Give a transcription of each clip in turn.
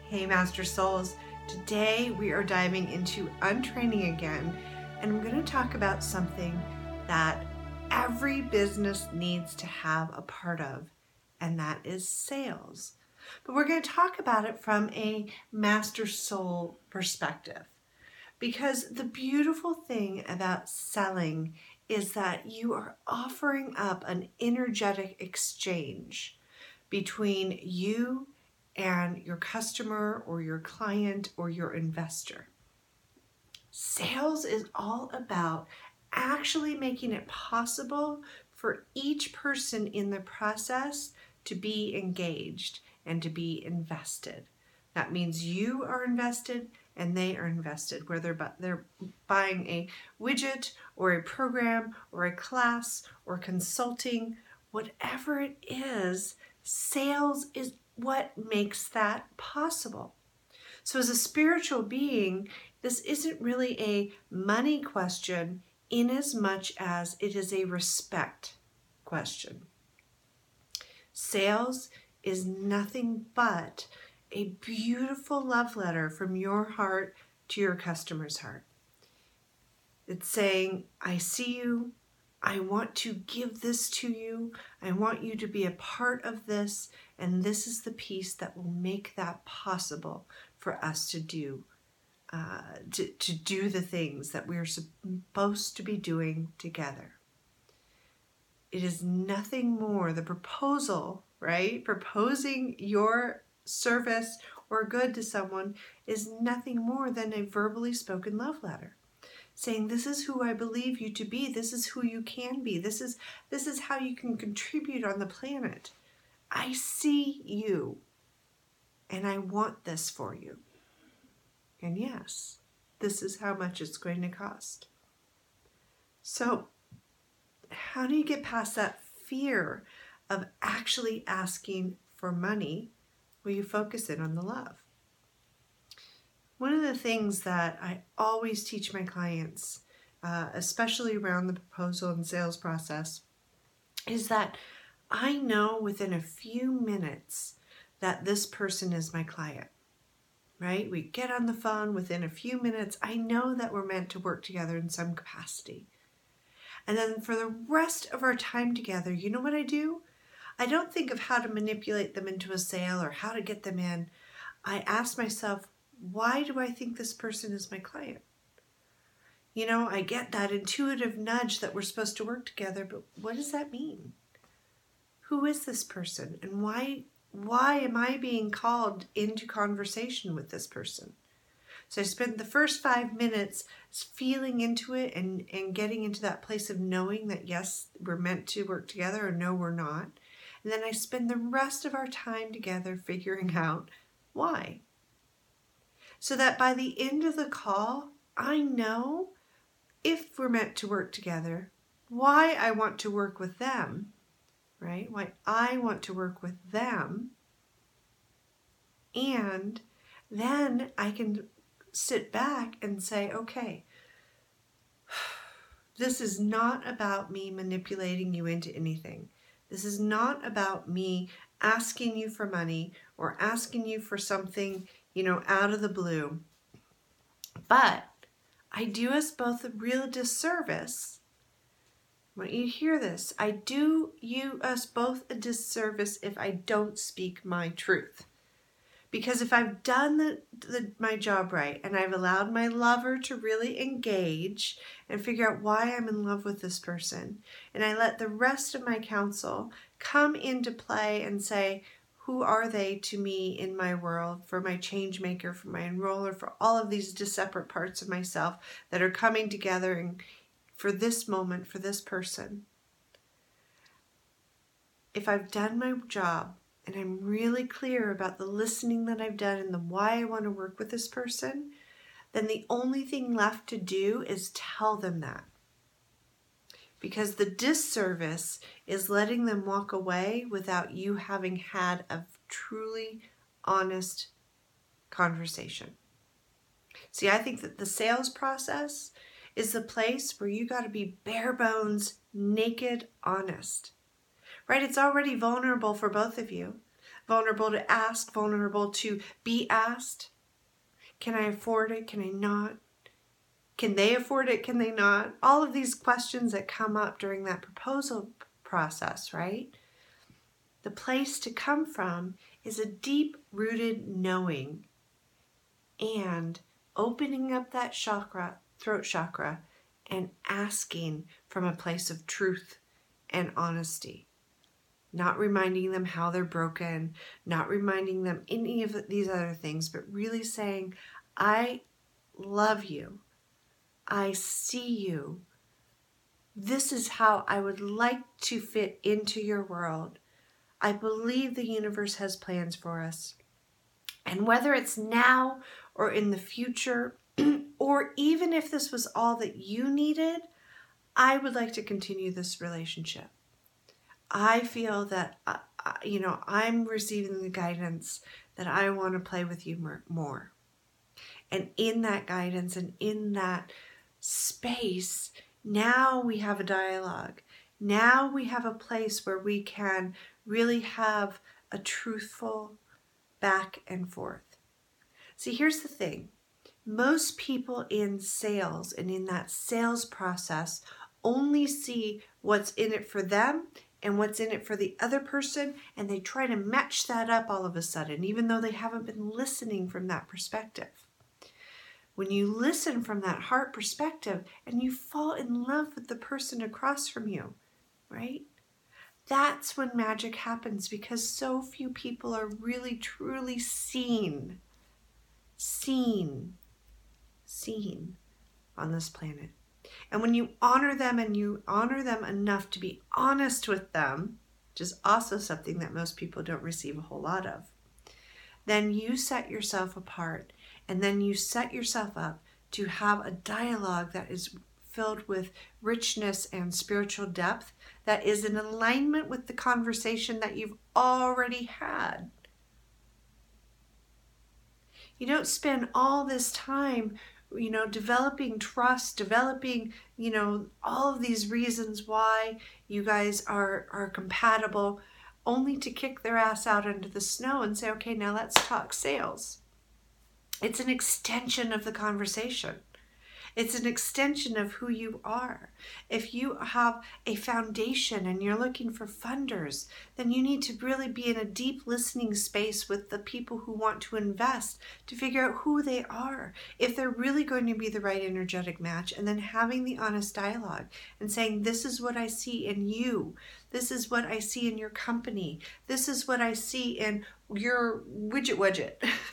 Hey Master Souls, today we are diving into untraining again, and I'm going to talk about something that every business needs to have a part of, and that is sales. But we're going to talk about it from a Master Soul perspective, because the beautiful thing about selling is that you are offering up an energetic exchange between you and your customer or your client or your investor. Sales is all about actually making it possible for each person in the process to be engaged and to be invested. That means you are invested and they are invested, whether they're buying a widget or a program or a class or consulting, whatever it is, sales is what makes that possible. So as a spiritual being, this isn't really a money question in as much as it is a respect question. Sales is nothing but a beautiful love letter from your heart to your customer's heart. It's saying, I see you. I want to give this to you. I want you to be a part of this, and this is the piece that will make that possible for us to do, to do the things that we're supposed to be doing together. It is nothing more, the proposal, right? Proposing your service or good to someone is nothing more than a verbally spoken love letter. Saying, this is who I believe you to be. This is who you can be. This is how you can contribute on the planet. I see you, and I want this for you. And yes, this is how much it's going to cost. So, how do you get past that fear of actually asking for money where you focus in on the love? One of the things that I always teach my clients, especially around the proposal and sales process, is that I know within a few minutes that this person is my client, right? We get on the phone within a few minutes. I know that we're meant to work together in some capacity. And then for the rest of our time together, you know what I do? I don't think of how to manipulate them into a sale or how to get them in. I ask myself, why do I think this person is my client? You know, I get that intuitive nudge that we're supposed to work together, but what does that mean? Who is this person, and why am I being called into conversation with this person? So I spent the first 5 minutes feeling into it and getting into that place of knowing that yes, we're meant to work together, or no, we're not. And then I spend the rest of our time together figuring out why. So that by the end of the call, I know if we're meant to work together, why I want to work with them, right? Why I want to work with them. And then I can sit back and say, okay, this is not about me manipulating you into anything. This is not about me asking you for money or asking you for something, out of the blue. But I do us both a real disservice. I want you to hear this. I do us both a disservice if I don't speak my truth. Because if I've done my job right and I've allowed my lover to really engage and figure out why I'm in love with this person, and I let the rest of my counsel come into play and say, who are they to me in my world, for my change maker, for my enroller, for all of these separate parts of myself that are coming together and for this moment, for this person. If I've done my job, and I'm really clear about the listening that I've done and the why I want to work with this person, then the only thing left to do is tell them that. Because the disservice is letting them walk away without you having had a truly honest conversation. See, I think that the sales process is the place where you got to be bare bones, naked, honest. Right? It's already vulnerable for both of you. vulnerable to ask, vulnerable to be asked. Can I afford it? Can I not? Can they afford it? Can they not? All of these questions that come up during that proposal process, right? The place to come from is a deep-rooted knowing and opening up that chakra, throat chakra, and asking from a place of truth and honesty. Not reminding them how they're broken, not reminding them any of these other things, but really saying, I love you. I see you. This is how I would like to fit into your world. I believe the universe has plans for us. And whether it's now or in the future, or even if this was all that you needed, I would like to continue this relationship. I feel that, I'm receiving the guidance that I want to play with you more. And in that guidance and in that space, now we have a dialogue. Now we have a place where we can really have a truthful back and forth. See, here's the thing. Most people in sales and in that sales process only see what's in it for them and what's in it for the other person, and they try to match that up all of a sudden, even though they haven't been listening from that perspective. When you listen from that heart perspective and you fall in love with the person across from you, right? That's when magic happens, because so few people are really truly seen on this planet. And when you honor them and you honor them enough to be honest with them, which is also something that most people don't receive a whole lot of, then you set yourself apart, and then you set yourself up to have a dialogue that is filled with richness and spiritual depth that is in alignment with the conversation that you've already had. You don't spend all this time, developing trust, developing, all of these reasons why you guys are compatible, only to kick their ass out into the snow and say, okay, now let's talk sales. It's an extension of the conversation. It's an extension of who you are. If you have a foundation and you're looking for funders, then you need to really be in a deep listening space with the people who want to invest to figure out who they are, if they're really going to be the right energetic match, and then having the honest dialogue and saying, this is what I see in you. This is what I see in your company. This is what I see in your widget.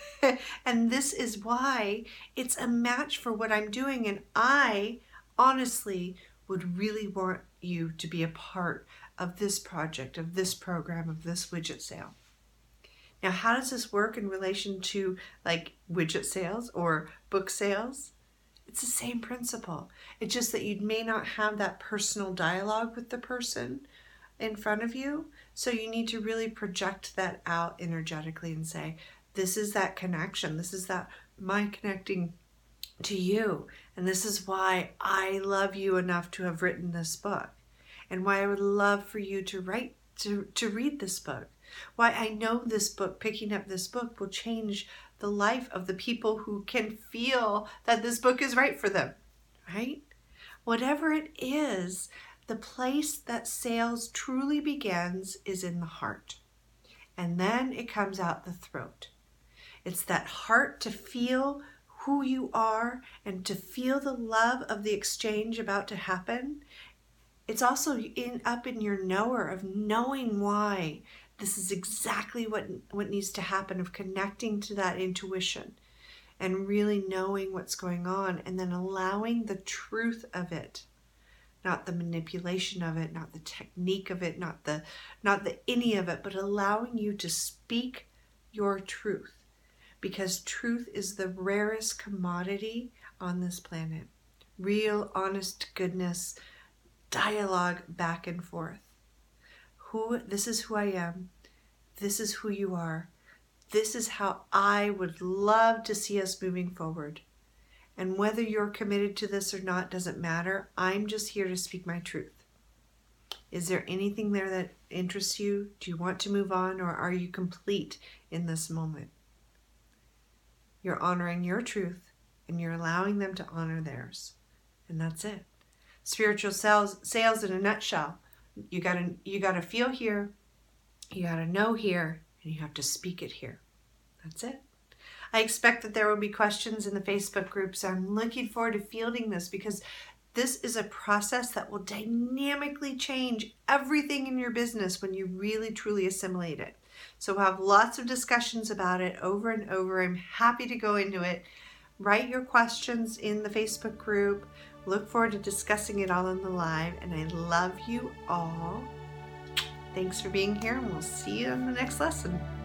And this is why it's a match for what I'm doing. And I honestly would really want you to be a part of this project, of this program, of this widget sale. Now, how does this work in relation to like widget sales or book sales? It's the same principle. It's just that you may not have that personal dialogue with the person in front of you. So you need to really project that out energetically and say, this is that connection. This is that my connecting to you. And this is why I love you enough to have written this book, and why I would love for you to read this book. Why I know this book, picking up this book, will change the life of the people who can feel that this book is right for them, right? Whatever it is, the place that sales truly begins is in the heart. And then it comes out the throat. It's that heart to feel who you are and to feel the love of the exchange about to happen. It's also up in your knower of knowing why this is exactly what needs to happen, of connecting to that intuition and really knowing what's going on, and then allowing the truth of it, not the manipulation of it, not the technique of it, not the any of it, but allowing you to speak your truth. Because truth is the rarest commodity on this planet. Real, honest goodness, dialogue back and forth. This is who I am. This is who you are. This is how I would love to see us moving forward. And whether you're committed to this or not doesn't matter. I'm just here to speak my truth. Is there anything there that interests you? Do you want to move on, or are you complete in this moment? You're honoring your truth and you're allowing them to honor theirs. And that's it. Spiritual sales in a nutshell. You gotta feel here, you gotta know here, and you have to speak it here. That's it. I expect that there will be questions in the Facebook group, so I'm looking forward to fielding this, because this is a process that will dynamically change everything in your business when you really truly assimilate it. So we'll have lots of discussions about it over and over. I'm happy to go into it. Write your questions in the Facebook group. Look forward to discussing it all in the live, and I love you all. Thanks for being here, and we'll see you in the next lesson.